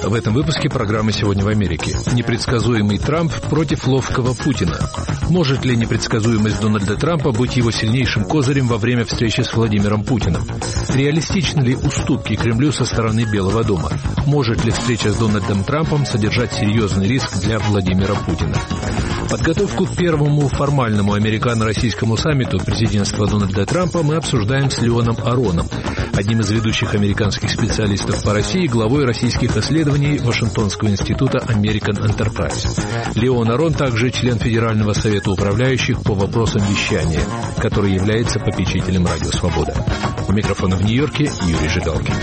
В этом выпуске программы «Сегодня в Америке». Непредсказуемый Трамп против ловкого Путина. Может ли непредсказуемость Дональда Трампа быть его сильнейшим козырем во время встречи с Владимиром Путиным? Реалистичны ли уступки Кремлю со стороны Белого дома? Может ли встреча с Дональдом Трампом содержать серьезный риск для Владимира Путина? Подготовку к первому формальному американо-российскому саммиту президентства Дональда Трампа мы обсуждаем с Леоном Ароном, одним из ведущих американских специалистов по России, главой российских исследований Вашингтонского института American Enterprise. Леон Арон также член Федерального совета управляющих по вопросам вещания, который является попечителем Радио Свобода. У микрофона в Нью-Йорке Юрий Жигалкин.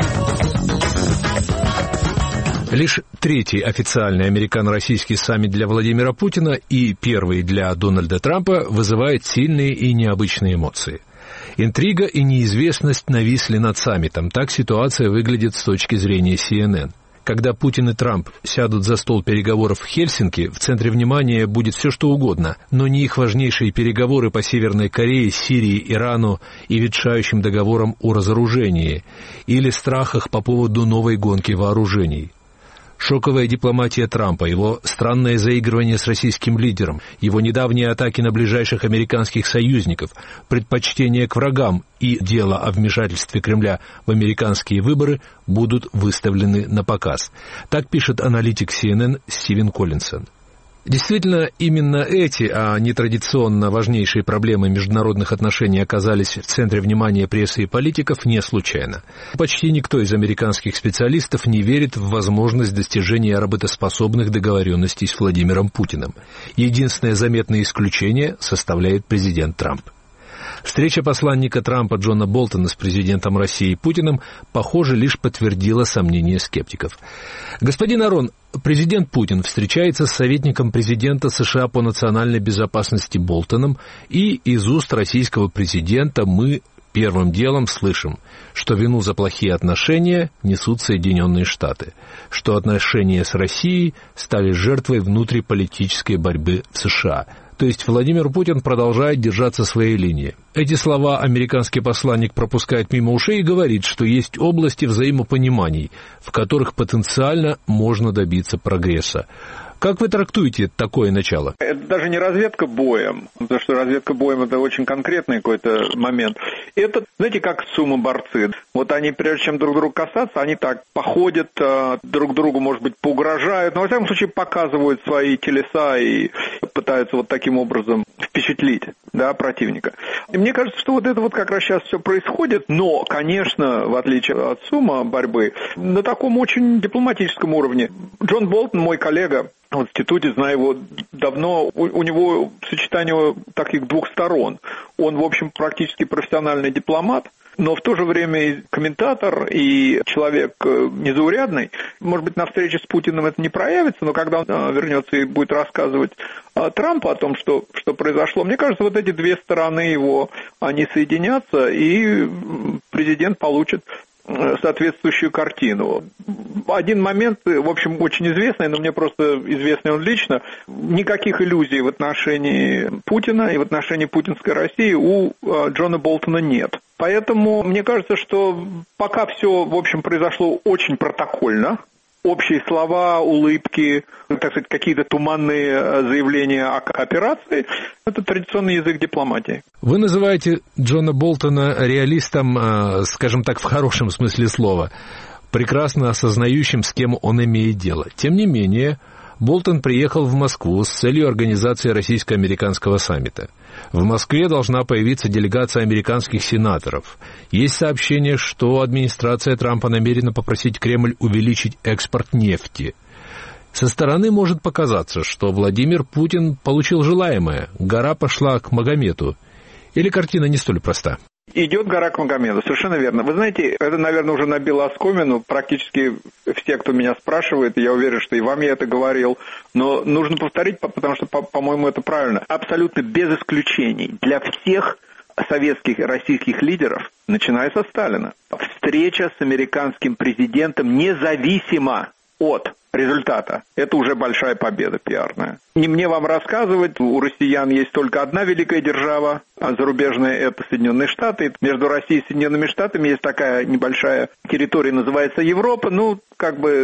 Лишь третий официальный американо-российский саммит для Владимира Путина и первый для Дональда Трампа вызывает сильные и необычные эмоции. Интрига и неизвестность нависли над саммитом. Так ситуация выглядит с точки зрения CNN. Когда Путин и Трамп сядут за стол переговоров в Хельсинки, в центре внимания будет все что угодно, но не их важнейшие переговоры по Северной Корее, Сирии, Ирану и ветшающим договорам о разоружении, или страхах по поводу новой гонки вооружений. Шоковая дипломатия Трампа, его странное заигрывание с российским лидером, его недавние атаки на ближайших американских союзников, предпочтение к врагам и дело о вмешательстве Кремля в американские выборы будут выставлены на показ. Так пишет аналитик CNN Стивен Коллинсон. Действительно, именно эти, а не традиционно важнейшие проблемы международных отношений оказались в центре внимания прессы и политиков не случайно. Почти никто из американских специалистов не верит в возможность достижения работоспособных договоренностей с Владимиром Путиным. Единственное заметное исключение составляет президент Трамп. Встреча посланника Трампа Джона Болтона с президентом России Путиным, похоже, лишь подтвердила сомнения скептиков. Господин Арон, президент Путин встречается с советником президента США по национальной безопасности Болтоном, и из уст российского президента мы первым делом слышим, что вину за плохие отношения несут Соединенные Штаты, что отношения с Россией стали жертвой внутриполитической борьбы в США. То есть Владимир Путин продолжает держаться своей линии. Эти слова американский посланник пропускает мимо ушей и говорит, что есть области взаимопониманий, в которых потенциально можно добиться прогресса. Как вы трактуете такое начало? Это даже не разведка боем, потому что разведка боем – это очень конкретный какой-то момент. Это, знаете, как сумма-борцы. Вот они, прежде чем друг друга касаться, они так походят, друг другу, может быть, поугрожают, но, во всяком случае, показывают свои телеса и пытаются вот таким образом впечатлить, да, противника. И мне кажется, что вот это вот как раз сейчас все происходит, но, конечно, в отличие от сумма-борьбы, на таком очень дипломатическом уровне. Джон Болтон, мой коллега, в институте, знаю его давно, у него сочетание таких двух сторон. Он, в общем, практически профессиональный дипломат, но в то же время и комментатор, и человек незаурядный. Может быть, на встрече с Путиным это не проявится, но когда он вернется и будет рассказывать Трампу о том, что произошло, мне кажется, вот эти две стороны его, они соединятся, и президент получит соответствующую картину. Один момент, в общем, очень известный, но мне просто известный он лично. Никаких иллюзий в отношении Путина и в отношении путинской России у Джона Болтона нет. Поэтому мне кажется, что пока все, в общем, произошло очень протокольно, общие слова, улыбки, так сказать, какие-то туманные заявления о кооперации – это традиционный язык дипломатии. Вы называете Джона Болтона реалистом, скажем так, в хорошем смысле слова, прекрасно осознающим, с кем он имеет дело. Тем не менее, Болтон приехал в Москву с целью организации российско-американского саммита. В Москве должна появиться делегация американских сенаторов. Есть сообщение, что администрация Трампа намерена попросить Кремль увеличить экспорт нефти. Со стороны может показаться, что Владимир Путин получил желаемое, гора пошла к Магомету. Или картина не столь проста? Идет гора к Магомеду, совершенно верно. Вы знаете, это, наверное, уже набило оскомину. Практически все, кто меня спрашивает, я уверен, что и вам я это говорил, но нужно повторить, потому что, по-моему, это правильно. Абсолютно без исключений для всех советских и российских лидеров, начиная со Сталина, встреча с американским президентом независимо от результата. Это уже большая победа пиарная. Не мне вам рассказывать, у россиян есть только одна великая держава, а зарубежная – это Соединенные Штаты. Между Россией и Соединенными Штатами есть такая небольшая территория, называется Европа. Ну, как бы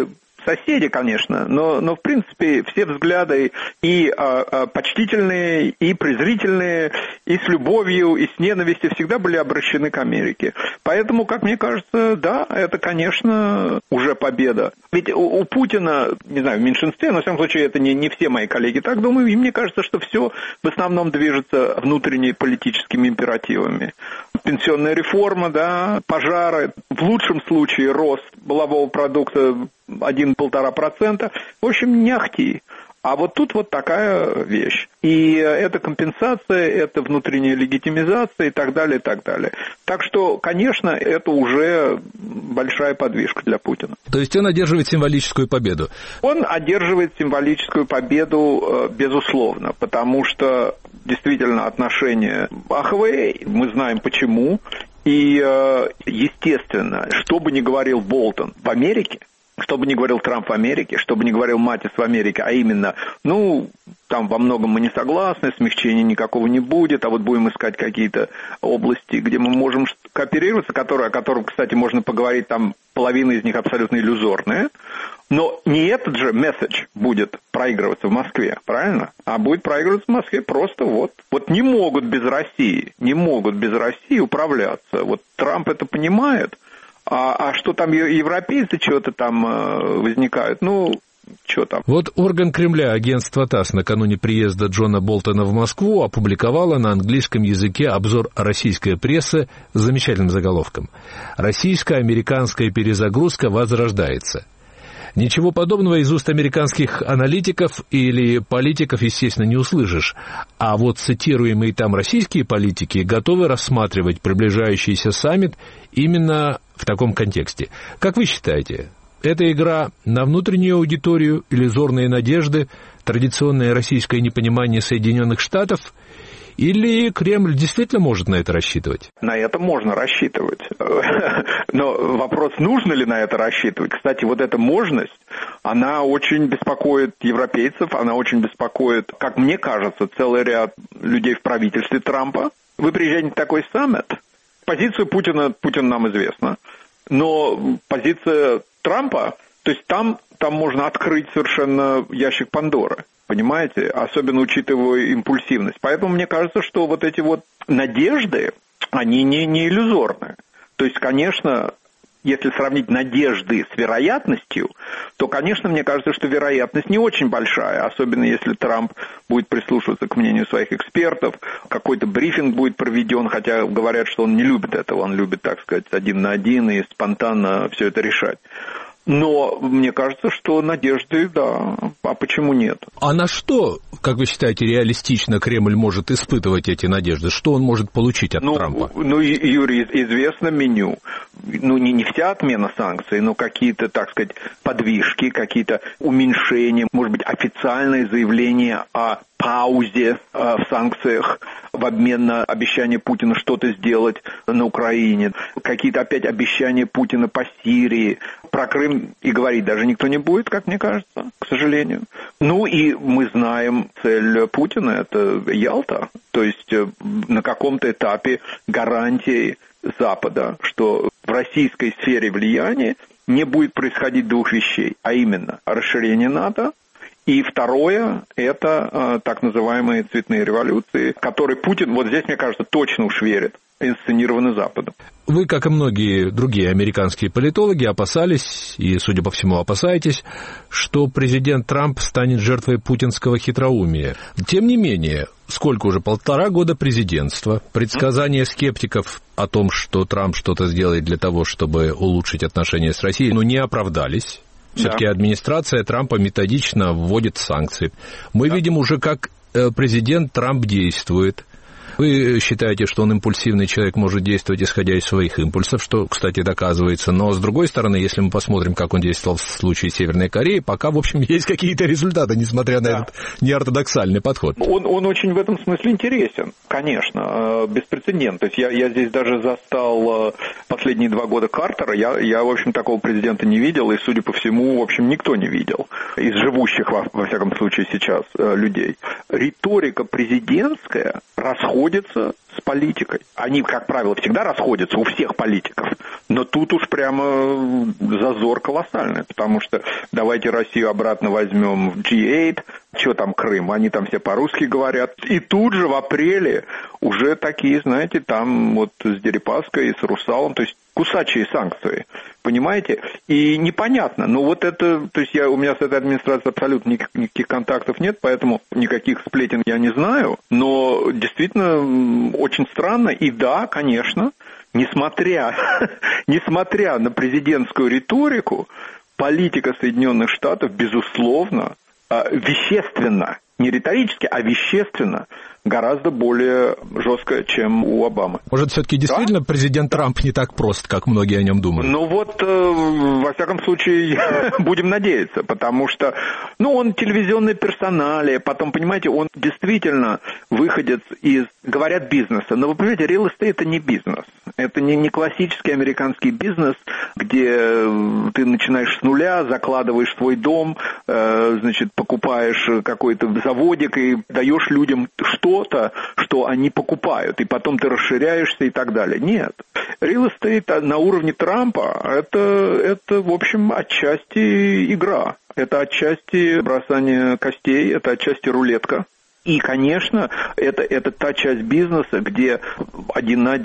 соседи, конечно, но в принципе все взгляды и почтительные, и презрительные, и с любовью, и с ненавистью всегда были обращены к Америке. Поэтому, как мне кажется, да, это, конечно, уже победа. Ведь у Путина, не знаю, в меньшинстве, но в всяком случае это не все мои коллеги так думают, и мне кажется, что все в основном движется внутренними политическими императивами. Пенсионная реформа, да, пожары, в лучшем случае рост валового продукта 1-1,5%. В общем, не ахти. А вот тут вот такая вещь. И это компенсация, это внутренняя легитимизация и так далее, и так далее. Так что, конечно, это уже большая подвижка для Путина. То есть он одерживает символическую победу? Он одерживает символическую победу, безусловно, потому что действительно отношения аховые, мы знаем почему. И, естественно, что бы ни говорил Болтон в Америке, что бы ни говорил Трамп в Америке, что бы ни говорил Матис в Америке, а именно, там во многом мы не согласны, смягчения никакого не будет, а вот будем искать какие-то области, где мы можем кооперироваться, о которых, кстати, можно поговорить, там половина из них абсолютно иллюзорная, но не этот же месседж будет проигрываться в Москве, правильно? А будет проигрываться в Москве просто вот не могут без России управляться. Вот Трамп это понимает. А что там европейцы что-то там возникают? Что там? Вот орган Кремля, агентство ТАСС, накануне приезда Джона Болтона в Москву опубликовало на английском языке обзор российской прессы с замечательным заголовком «Российско-американская перезагрузка возрождается». Ничего подобного из уст американских аналитиков или политиков, естественно, не услышишь. А вот цитируемые там российские политики готовы рассматривать приближающийся саммит именно в таком контексте. Как вы считаете, это игра на внутреннюю аудиторию, иллюзорные надежды, традиционное российское непонимание Соединенных Штатов? Или Кремль действительно может на это рассчитывать? На это можно рассчитывать. Но вопрос, нужно ли на это рассчитывать. Кстати, вот эта можность, она очень беспокоит европейцев, она очень беспокоит, как мне кажется, целый ряд людей в правительстве Трампа. Вы приезжаете на такой саммит, позицию Путина нам известна, но позиция Трампа, то есть там можно открыть совершенно ящик Пандоры. Понимаете? Особенно учитывая импульсивность. Поэтому мне кажется, что вот эти вот надежды, они не иллюзорные. То есть, конечно, если сравнить надежды с вероятностью, то, конечно, мне кажется, что вероятность не очень большая. Особенно если Трамп будет прислушиваться к мнению своих экспертов, какой-то брифинг будет проведен, хотя говорят, что он не любит этого. Он любит, так сказать, 1 на 1 и спонтанно все это решать. Но мне кажется, что надежды, да, а почему нет? А на что, как вы считаете, реалистично Кремль может испытывать эти надежды? Что он может получить от Трампа? Юрий, известно меню. Не вся отмена санкций, но какие-то, так сказать, подвижки, какие-то уменьшения, может быть, официальные заявления о паузе в санкциях в обмен на обещание Путина что-то сделать на Украине. Какие-то опять обещания Путина по Сирии. Про Крым и говорить даже никто не будет, как мне кажется, к сожалению. И мы знаем цель Путина – это Ялта. То есть на каком-то этапе гарантии Запада, что в российской сфере влияния не будет происходить двух вещей, а именно расширение НАТО. И второе – это так называемые цветные революции, которые Путин, вот здесь, мне кажется, точно уж верит, инсценированы Западом. Вы, как и многие другие американские политологи, опасались, и, судя по всему, опасаетесь, что президент Трамп станет жертвой путинского хитроумия. Тем не менее, сколько уже, 1,5 года президентства, предсказания скептиков о том, что Трамп что-то сделает для того, чтобы улучшить отношения с Россией, не оправдались. Все-таки администрация Трампа методично вводит санкции. Мы видим уже, как президент Трамп действует. Вы считаете, что он импульсивный человек, может действовать, исходя из своих импульсов, что, кстати, доказывается. Но, с другой стороны, если мы посмотрим, как он действовал в случае Северной Кореи, пока, в общем, есть какие-то результаты, несмотря на этот неортодоксальный подход. Он очень в этом смысле интересен, конечно, беспрецедентно. То есть я здесь даже застал последние 2 года Картера. Я, в общем, такого президента не видел, и, судя по всему, в общем, никто не видел из живущих, во всяком случае, сейчас людей. Риторика президентская расходится расходится с политикой. Они, как правило, всегда расходятся у всех политиков, но тут уж прямо зазор колоссальный, потому что давайте Россию обратно возьмем в G8, что там Крым, они там все по-русски говорят, и тут же в апреле уже такие, знаете, там вот с Дерипаской и с Русалом, то есть кусачие санкции, понимаете? И непонятно, но вот это, то есть у меня с этой администрацией абсолютно никаких контактов нет, поэтому никаких сплетен я не знаю, но действительно очень странно, и да, конечно, несмотря на президентскую риторику, политика Соединенных Штатов, безусловно, вещественно, не риторически, а вещественно, гораздо более жесткая, чем у Обамы. Может, все-таки действительно президент Трамп не так прост, как многие о нем думают? Ну вот, во всяком случае, будем надеяться, потому что, он телевизионный персоналия, потом, понимаете, он действительно выходец из, говорят, бизнеса, но вы понимаете, real estate это не бизнес, это не классический американский бизнес, где ты начинаешь с нуля, закладываешь свой дом, значит, покупаешь какой-то заводик и даешь людям что-то, что они покупают, и потом ты расширяешься и так далее. Нет. Real estate на уровне Трампа это в общем, отчасти игра. Это отчасти бросание костей, это отчасти рулетка. И, конечно, это та часть бизнеса, где один на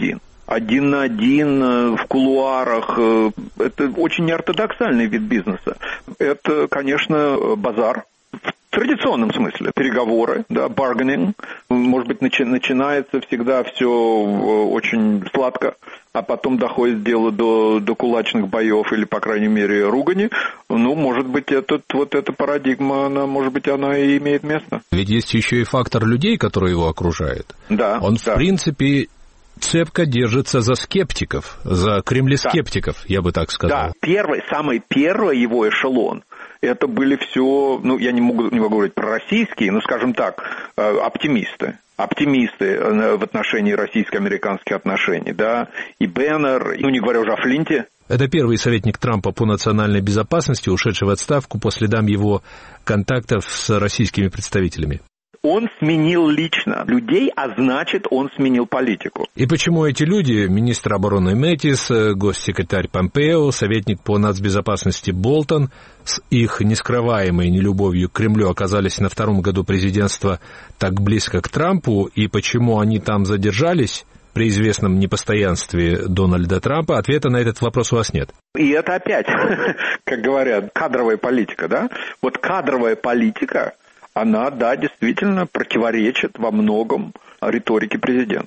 один в кулуарах. Это очень неортодоксальный вид бизнеса. Это, конечно, базар. В традиционном смысле. Переговоры, да, bargaining. Может быть, начинается всегда все очень сладко, а потом доходит дело до кулачных боев или, по крайней мере, ругани. Может быть, эта парадигма, она и имеет место. Ведь есть еще и фактор людей, которые его окружают. Да. Он, в принципе, цепко держится за скептиков, за кремлескептиков, я бы так сказал. Да, самый первый его эшелон. Это были все, я не могу говорить про российские, но, скажем так, оптимисты в отношении российско-американских отношений, да, и Беннер, не говоря уже о Флинте. Это первый советник Трампа по национальной безопасности, ушедший в отставку по следам его контактов с российскими представителями. Он сменил лично людей, а значит, он сменил политику. И почему эти люди, министр обороны Мэттис, госсекретарь Помпео, советник по нацбезопасности Болтон, с их нескрываемой нелюбовью к Кремлю оказались на втором году президентства так близко к Трампу, и почему они там задержались при известном непостоянстве Дональда Трампа, ответа на этот вопрос у вас нет. И это опять, как говорят, кадровая политика, да? Вот кадровая политика, она, да, действительно противоречит во многом риторике президента.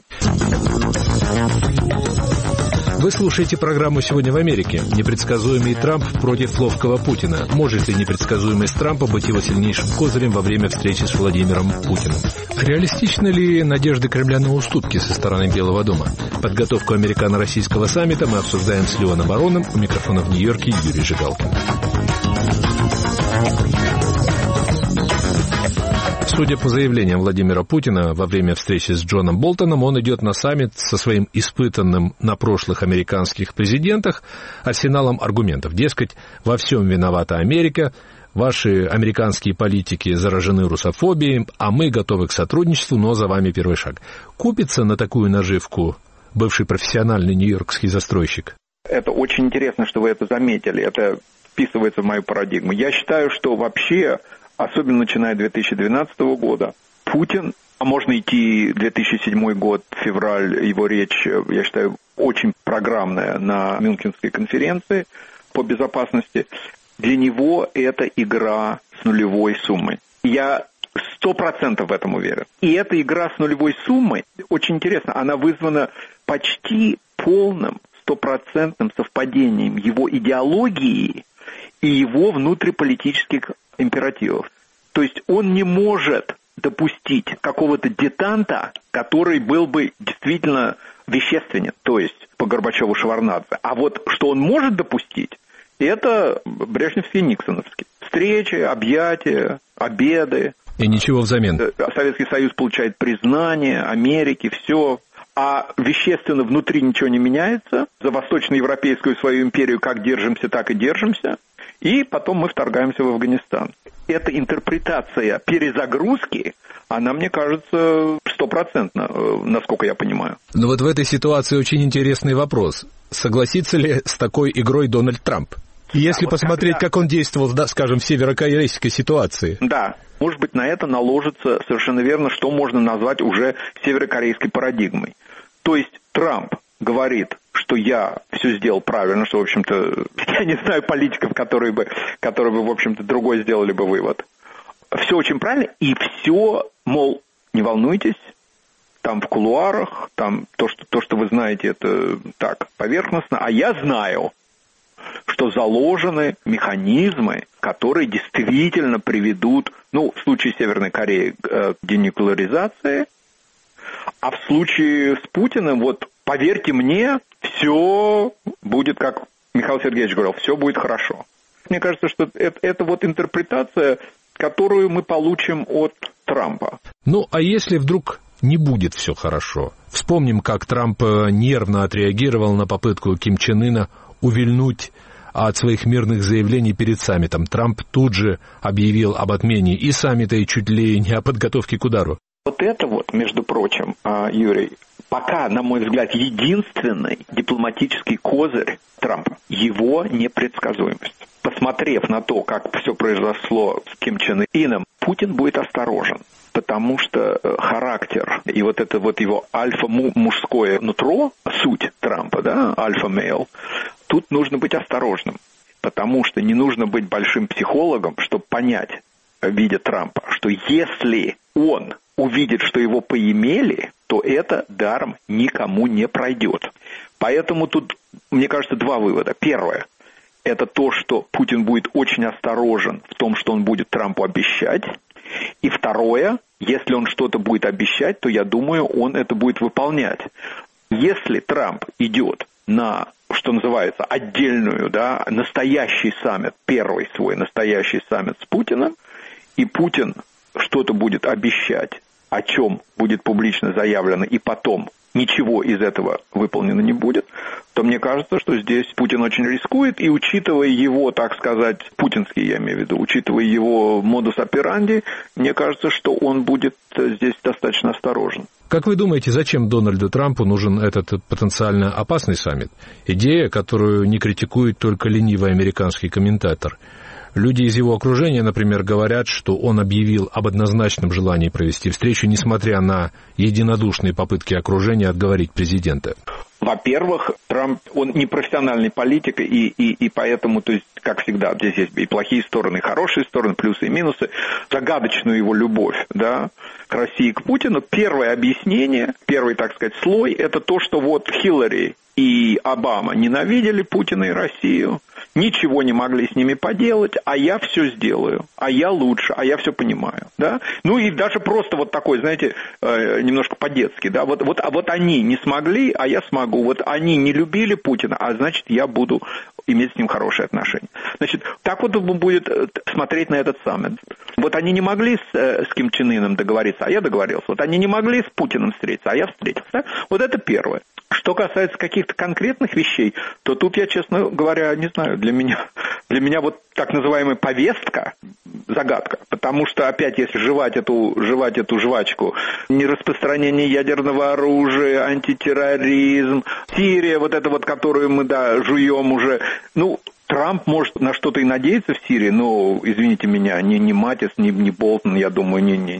Вы слушаете программу «Сегодня в Америке». Непредсказуемый Трамп против ловкого Путина. Может ли непредсказуемость Трампа быть его сильнейшим козырем во время встречи с Владимиром Путиным? Реалистичны ли надежды Кремля на уступки со стороны Белого дома? Подготовку американо-российского саммита мы обсуждаем с Леоном Бароном. У микрофона в Нью-Йорке Юрий Жигалкин. Судя по заявлениям Владимира Путина, во время встречи с Джоном Болтоном он идет на саммит со своим испытанным на прошлых американских президентах арсеналом аргументов. Дескать, во всем виновата Америка, ваши американские политики заражены русофобией, а мы готовы к сотрудничеству, но за вами первый шаг. Купится на такую наживку бывший профессиональный нью-йоркский застройщик? Это очень интересно, что вы это заметили. Это вписывается в мою парадигму. Я считаю, что вообще, особенно начиная с 2012 года, Путин, а можно идти 2007 год, февраль, его речь, я считаю, очень программная на Мюнхенской конференции по безопасности, для него это игра с нулевой суммой. Я 100% в этом уверен. И эта игра с нулевой суммой, очень интересно, она вызвана почти полным, 100% совпадением его идеологии и его внутриполитических императивов. То есть он не может допустить какого-то детанта, который был бы действительно вещественен, то есть по Горбачеву-Шеварднадзе. А вот что он может допустить, это брежневские, никсоновские. Встречи, объятия, обеды. И ничего взамен. Советский Союз получает признание Америки, все. А вещественно внутри ничего не меняется. За восточноевропейскую свою империю как держимся, так и держимся. И потом мы вторгаемся в Афганистан. Эта интерпретация перезагрузки, она, мне кажется, стопроцентно, насколько я понимаю. Но вот в этой ситуации очень интересный вопрос. Согласится ли с такой игрой Дональд Трамп? Если посмотреть, как он действовал, да, скажем, в северокорейской ситуации. Да, может быть, на это наложится совершенно верно, что можно назвать уже северокорейской парадигмой. То есть Трамп говорит, что я все сделал правильно, что, в общем-то, я не знаю политиков, которые бы, в общем-то, другой сделали бы вывод. Все очень правильно, и все, мол, не волнуйтесь, там в кулуарах, там то, что вы знаете, это так, поверхностно, а я знаю, что заложены механизмы, которые действительно приведут, в случае Северной Кореи к денуклеаризации, а в случае с Путиным, поверьте мне, все будет, как Михаил Сергеевич говорил, все будет хорошо. Мне кажется, что это интерпретация, которую мы получим от Трампа. А если вдруг не будет все хорошо? Вспомним, как Трамп нервно отреагировал на попытку Ким Чен Ына увильнуть от своих мирных заявлений перед саммитом. Трамп тут же объявил об отмене и саммита, и чуть ли не о подготовке к удару. Это между прочим, Юрий, пока, на мой взгляд, единственный дипломатический козырь Трампа, его непредсказуемость. Посмотрев на то, как все произошло с Ким Чен Ыном, Путин будет осторожен, потому что характер и это его альфа-мужское нутро, суть Трампа, да, альфа-мейл, тут нужно быть осторожным, потому что не нужно быть большим психологом, чтобы понять, видя Трампа, что если он увидит, что его поимели, то это даром никому не пройдет. Поэтому тут, мне кажется, два вывода. Первое. Это то, что Путин будет очень осторожен в том, что он будет Трампу обещать. И второе, если он что-то будет обещать, то, я думаю, он это будет выполнять. Если Трамп идет на, что называется, отдельную, настоящий саммит, первый свой настоящий саммит с Путиным, и Путин что-то будет обещать, о чем будет публично заявлено, и потом ничего из этого выполнено не будет, то мне кажется, что здесь Путин очень рискует, и учитывая его, так сказать, путинский, я имею в виду, учитывая его модус операнди, мне кажется, что он будет здесь достаточно осторожен. Как вы думаете, зачем Дональду Трампу нужен этот потенциально опасный саммит? Идея, которую не критикует только ленивый американский комментатор. Люди из его окружения, например, говорят, что он объявил об однозначном желании провести встречу, несмотря на единодушные попытки окружения отговорить президента. Во-первых, Трамп, он не профессиональный политик, и поэтому, то есть, как всегда, здесь есть и плохие стороны, и хорошие стороны, плюсы и минусы. Загадочную его любовь, к России, к Путину. Первое объяснение, первый, так сказать, слой, это то, что Хиллари и Обама ненавидели Путина и Россию, ничего не могли с ними поделать, а я все сделаю, а я лучше, а я все понимаю, и даже просто такой, знаете, немножко по-детски, вот они не смогли, а я смогу, они не любили Путина, а значит, я буду иметь с ним хорошие отношения. Значит, так он будет смотреть на этот саммит. Они не могли с Ким Чен Ыном договориться, а я договорился. они не могли с Путиным встретиться, а я встретился. Это первое. Что касается каких-то конкретных вещей, то тут я, честно говоря, не знаю, для меня так называемая повестка – загадка. Потому что, опять, если жевать эту жвачку, нераспространение ядерного оружия, антитерроризм, Сирия, которую мы, жуем уже, Трамп может на что-то и надеяться в Сирии, но, извините меня, ни Матис, ни Болтон, я думаю,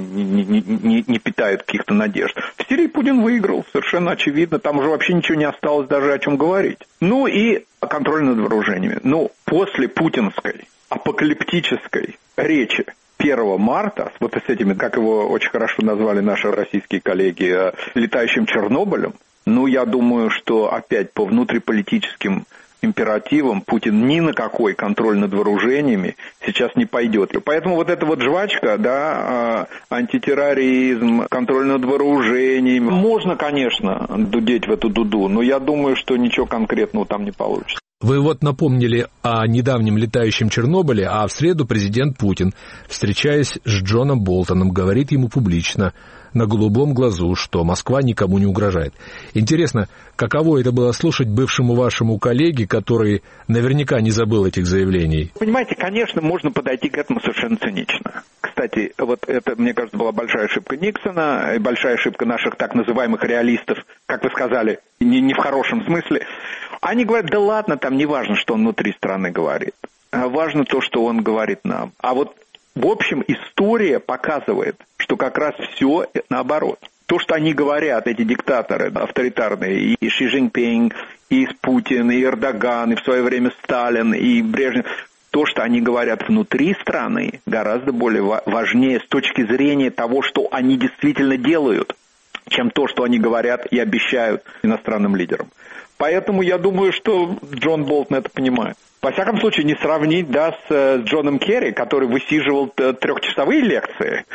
не питают каких-то надежд. В Сирии Путин выиграл, совершенно очевидно, там уже вообще ничего не осталось даже о чем говорить. И контроль над вооружениями. После путинской апокалиптической речи 1 марта, с этими, как его очень хорошо назвали наши российские коллеги, летающим Чернобылем, я думаю, что опять по внутриполитическим императивом Путин ни на какой контроль над вооружениями сейчас не пойдет. Поэтому эта жвачка, антитерроризм, контроль над вооружениями, можно, конечно, дудеть в эту дуду, но я думаю, что ничего конкретного там не получится. Вы напомнили о недавнем летающем Чернобыле, а в среду президент Путин, встречаясь с Джоном Болтоном, говорит ему публично, на голубом глазу, что Москва никому не угрожает. Интересно, каково это было слушать бывшему вашему коллеге, который наверняка не забыл этих заявлений? Понимаете, конечно, можно подойти к этому совершенно цинично. кстати, вот это, мне кажется, была большая ошибка Никсона, и большая ошибка наших так называемых реалистов, как вы сказали, не в хорошем смысле. Они говорят, да ладно, там не важно, что он внутри страны говорит, а важно то, что он говорит нам. А вот, в общем, история показывает, что как раз все наоборот. То, что они говорят, эти диктаторы авторитарные, и Ши Цзиньпин, и Путин, и Эрдоган, и в свое время Сталин, и Брежнев, то, что они говорят внутри страны, гораздо более важнее с точки зрения того, что они действительно делают, чем то, что они говорят и обещают иностранным лидерам. Поэтому я думаю, что Джон Болтон это понимает. Во всяком случае, не сравнить, с Джоном Керри, который высиживал трехчасовые лекции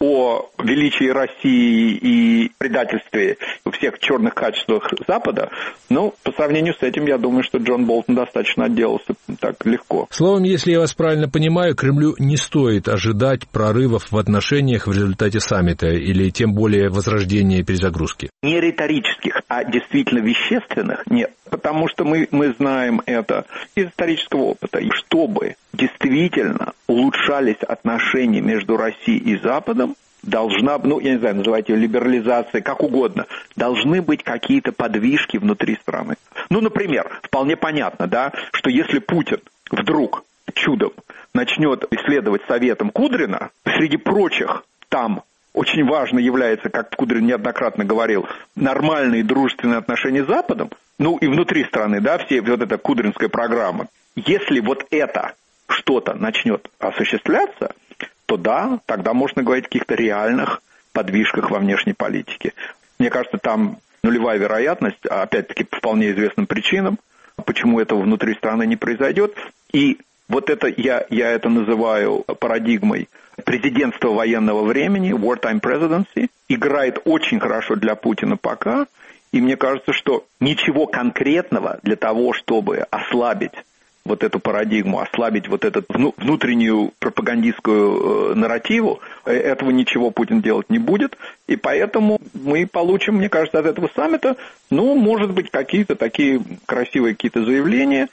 о величии России и предательстве всех черных качествах Запада. Но по сравнению с этим, я думаю, что Джон Болтон достаточно отделался так легко. Словом, если я вас правильно понимаю, Кремлю не стоит ожидать прорывов в отношениях в результате саммита или тем более возрождения перезагрузки. Не риторических, а действительно вещественных нет. Потому что мы знаем это из исторического опыта. И чтобы действительно улучшались отношения между Россией и Западом, должна, я не знаю, называйте ее либерализацией, как угодно, должны быть какие-то подвижки внутри страны. Например, вполне понятно, что если Путин вдруг чудом начнет исследовать советом Кудрина, среди прочих там очень важно является, как Кудрин неоднократно говорил, нормальные дружественные отношения с Западом, и внутри страны, все вот эта кудринская программа. Если вот это что-то начнет осуществляться, то тогда можно говорить о каких-то реальных подвижках во внешней политике. Мне кажется, там нулевая вероятность, опять-таки по вполне известным причинам, почему этого внутри страны не произойдет. И вот это я это называю парадигмой президентства военного времени, wartime presidency, играет очень хорошо для Путина пока. И мне кажется, что ничего конкретного для того, чтобы ослабить вот эту парадигму, ослабить вот эту внутреннюю пропагандистскую нарративу, этого ничего Путин делать не будет. И поэтому мы получим, мне кажется, от этого саммита, может быть, какие-то такие красивые какие-то заявления.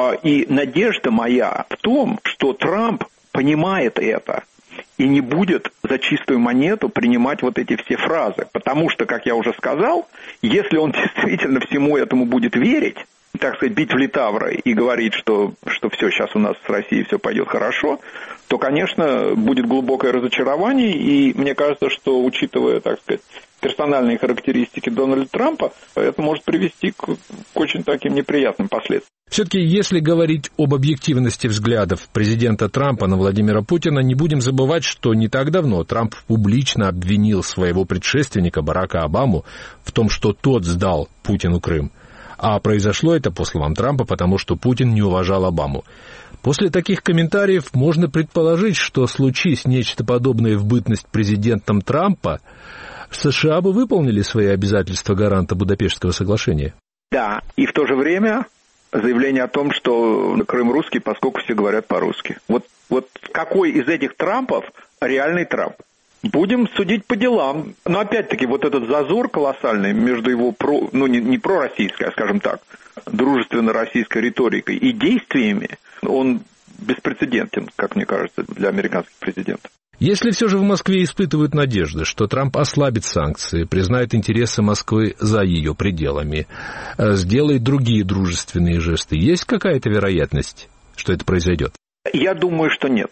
И надежда моя в том, что Трамп понимает это и не будет за чистую монету принимать вот эти все фразы. Потому что, как я уже сказал, если он действительно всему этому будет верить, так сказать, бить в литавры и говорить, что все, сейчас у нас с Россией все пойдет хорошо, то, конечно, будет глубокое разочарование. И мне кажется, что, учитывая, так сказать, персональные характеристики Дональда Трампа, это может привести к очень таким неприятным последствиям. Все-таки, если говорить об объективности взглядов президента Трампа на Владимира Путина, не будем забывать, что не так давно Трамп публично обвинил своего предшественника Барака Обаму в том, что тот сдал Путину Крым. А произошло это, по словам Трампа, потому что Путин не уважал Обаму. После таких комментариев можно предположить, что случись нечто подобное в бытность президентом Трампа, США бы выполнили свои обязательства гаранта Будапештского соглашения. Да, и в то же время заявление о том, что Крым русский, поскольку все говорят по-русски. Вот какой из этих Трампов реальный Трамп? Будем судить по делам. Но опять-таки вот этот зазор колоссальный между его не пророссийской, а, скажем так, дружественно-российской риторикой и действиями, он беспрецедентен, как мне кажется, для американских президентов. Если все же в Москве испытывают надежды, что Трамп ослабит санкции, признает интересы Москвы за ее пределами, сделает другие дружественные жесты, есть какая-то вероятность, что это произойдет? Я думаю, что нет.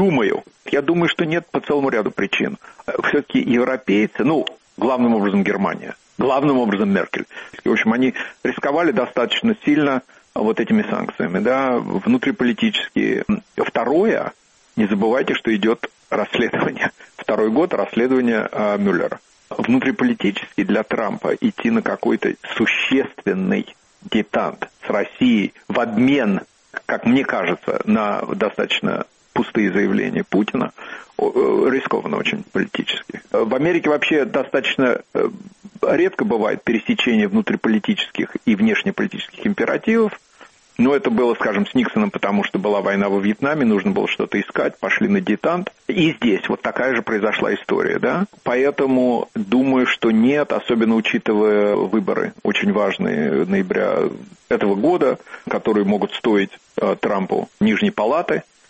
Я думаю, что нет по целому ряду причин. Все-таки европейцы, главным образом Германия, главным образом Меркель. В общем, они рисковали достаточно сильно вот этими санкциями, внутриполитические. Второе, не забывайте, что идет расследование. Второй год расследования Мюллера. Внутриполитически для Трампа идти на какой-то существенный детант с Россией в обмен, как мне кажется, на достаточно пустые заявления Путина, рискованно очень политически. В Америке вообще достаточно редко бывает пересечение внутриполитических и внешнеполитических императивов. Но это было, скажем, с Никсоном, потому что была война во Вьетнаме, нужно было что-то искать, пошли на детант. И здесь вот такая же произошла история, Поэтому думаю, что нет, особенно учитывая выборы очень важные ноября этого года, которые могут стоить Трампу Нижней Палаты.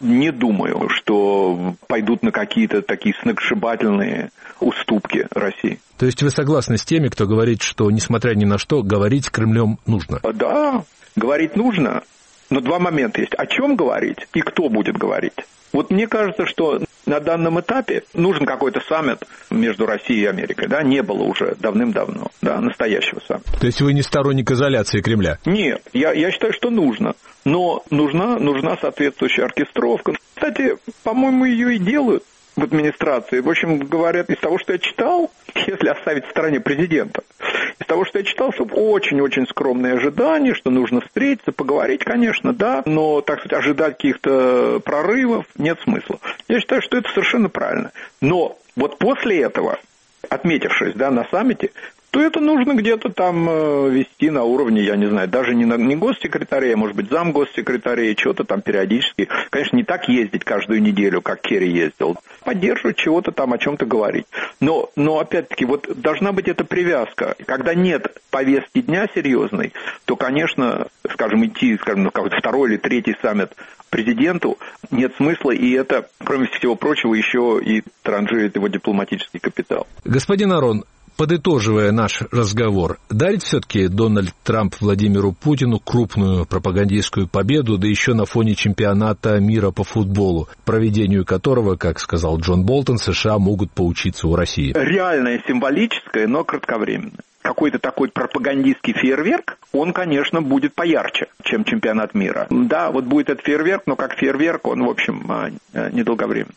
не думаю, что пойдут на какие-то такие сногсшибательные уступки России. То есть вы согласны с теми, кто говорит, что, несмотря ни на что, говорить с Кремлем нужно? Да, говорить нужно, но два момента есть. О чем говорить и кто будет говорить? Вот мне кажется, что на данном этапе нужен какой-то саммит между Россией и Америкой. Да? Не было уже давным-давно настоящего саммита. То есть вы не сторонник изоляции Кремля? Нет, я считаю, что нужно. Но нужна соответствующая оркестровка. Кстати, по-моему, ее и делают в администрации. В общем, говорят, из того, что я читал, если оставить в стороне президента, из того, что я читал, что очень-очень скромные ожидания, что нужно встретиться, поговорить, конечно, да, но, так сказать, ожидать каких-то прорывов нет смысла. Я считаю, что это совершенно правильно. Но вот после этого, отметившись, на саммите, то это нужно где-то там вести на уровне, я не знаю, даже не госсекретаря, а может быть замгоссекретаря, что-то там периодически. Конечно, не так ездить каждую неделю, как Керри ездил. Поддерживать чего-то там, о чем-то говорить. Но опять-таки, вот должна быть эта привязка. Когда нет повестки дня серьезной, то, конечно, идти, на какой-то второй или третий саммит президенту нет смысла, и это, кроме всего прочего, еще и транжирит его дипломатический капитал. Господин Арон, подытоживая наш разговор, дарит все-таки Дональд Трамп Владимиру Путину крупную пропагандистскую победу, да еще на фоне чемпионата мира по футболу, проведению которого, как сказал Джон Болтон, США могут поучиться у России? Реальное, символическое, но кратковременное. Какой-то такой пропагандистский фейерверк, он, конечно, будет поярче, чем чемпионат мира. Да, вот будет этот фейерверк, но как фейерверк он, в общем, недолговременный.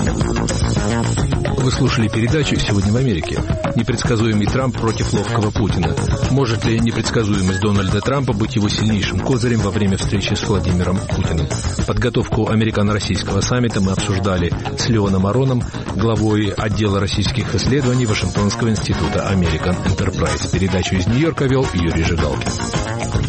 Вы слушали передачу «Сегодня в Америке». Непредсказуемый Трамп против ловкого Путина. Может ли непредсказуемость Дональда Трампа быть его сильнейшим козырем во время встречи с Владимиром Путиным? Подготовку американо-российского саммита мы обсуждали с Леоном Ароном, главой отдела российских исследований Вашингтонского института American Enterprise. Передачу из Нью-Йорка вел Юрий Жигалкин.